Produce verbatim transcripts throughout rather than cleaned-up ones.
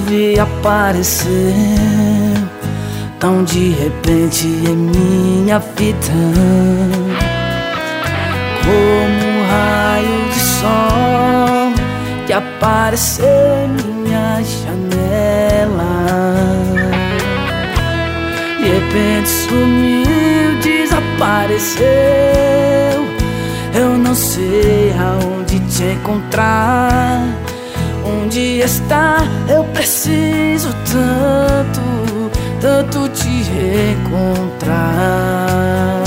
vi apareceu tão de repente em minha vida, como um raio de sol que apareceu em minha janela. De repente sumiu, desapareceu. Eu não sei aonde te encontrar, onde está. Eu preciso tanto, tanto te encontrar.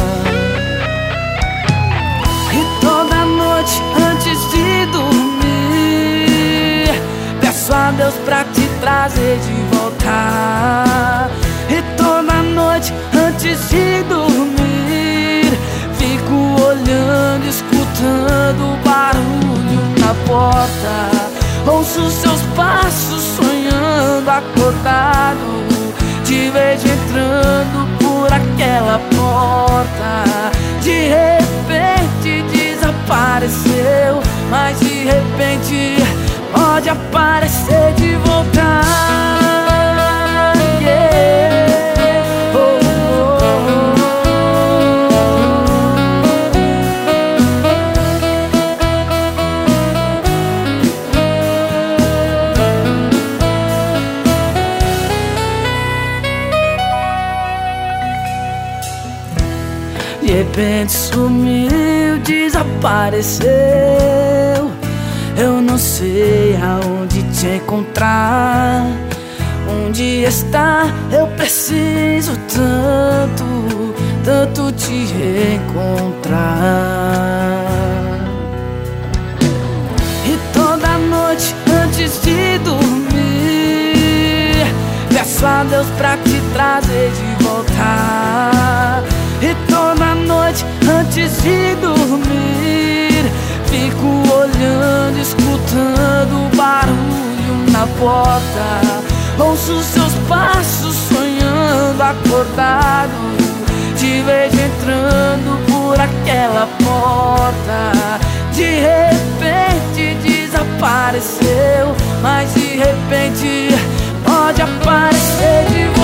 E toda noite antes de dormir, peço a Deus pra te trazer de volta. E toda noite antes de dormir, fico olhando, escutando o barulho na porta. Ouço seus passos sonhando acordado, te vejo entrando por aquela porta. De repente desapareceu, mas de repente pode aparecer de volta. De repente sumiu, desapareceu. Eu não sei aonde te encontrar, onde está. Eu preciso tanto, tanto te encontrar. E toda noite antes de dormir, peço a Deus pra te trazer de volta. E toda noite antes de dormir, fico olhando, escutando o barulho na porta. Ouço seus passos sonhando acordado, te vejo entrando por aquela porta. De repente desapareceu, mas de repente pode aparecer de volta.